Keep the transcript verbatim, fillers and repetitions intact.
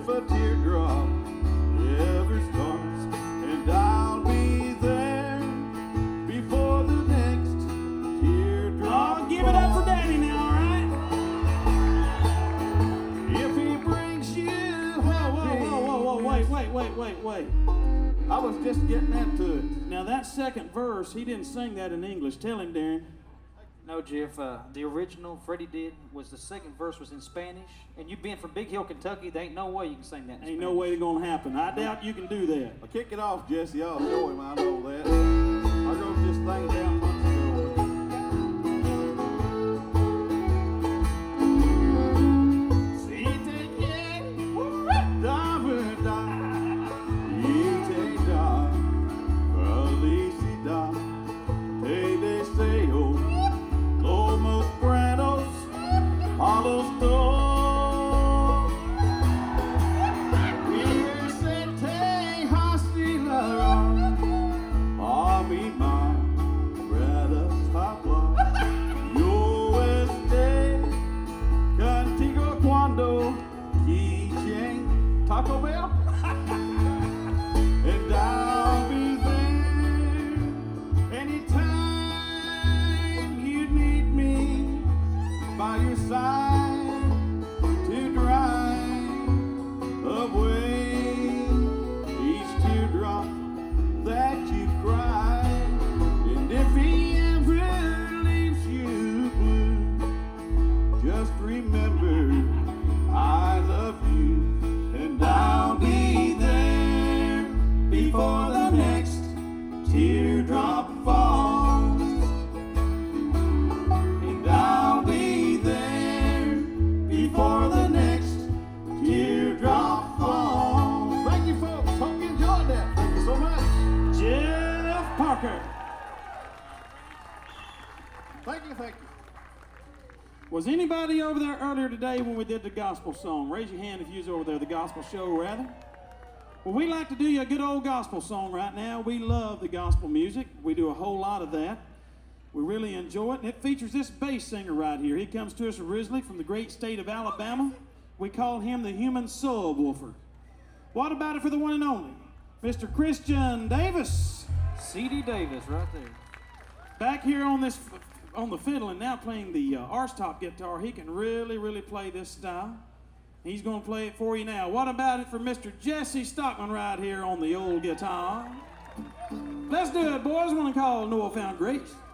if a teardrop ever starts, and I'll be there before the next teardrop. Oh, give it up for Daddy now, all right? If he brings you Whoa, whoa, whoa, whoa, whoa, wait, wait, wait, wait, wait. I was just getting into it. Now that second verse, he didn't sing that in English. Tell him, Darren. No, Jeff. Uh, the original Freddie did was the second verse was in Spanish, and you being from Big Hill, Kentucky, there ain't no way you can sing that in Ain't Spanish. no way it's gonna happen. I doubt you can do that. Well, kick it off, Jesse. I'll show him. I know that. I wrote this thing down months ago. Si te quiere, da verdad. Y te da felicidad. Te deseo lo más buenos a los dos. Y se te vacilarán a mi madre hablar. Yo esté contigo cuando quieren Taco Bell. And I'll be there anytime you need me by your side to dry away each teardrop that you cry. And if he ever leaves you blue, just remember I love you, and I'll be there before the next teardrop falls. And I'll be there before the next teardrop falls. Thank you, folks. Hope you enjoyed that. Thank you so much. Jeff Parker. Thank you, thank you. Was anybody over there earlier today when we did the gospel song? Raise your hand if you was over there, the gospel show, rather. Well, we like to do you a good old gospel song right now. We love the gospel music. We do a whole lot of that. We really enjoy it, and it features this bass singer right here. He comes to us originally from the great state of Alabama. We call him the human subwoofer. What about it for the one and only, Mister Christian Davis? C D Davis right there. Back here on this, on the fiddle, and now playing the uh, archtop guitar. He can really, really play this style. He's going to play it for you now. What about it for Mister Jesse Stockman right here on the old guitar? Let's do it, boys. One called Noah Found Grace.